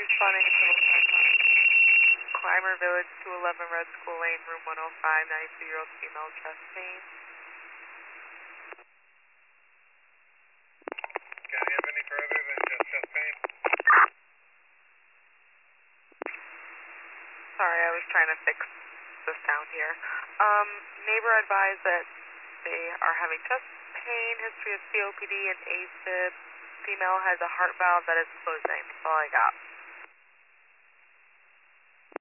responding to Clymer Village, 211 Red School Lane, room 105, 92-year-old female, chest pain. Can I have any further than just chest pain? Sorry, I was trying to fix the sound here. Neighbor advised that they are having chest pain, history of COPD and AFib. Female has a heart valve that is closing. That's all I got.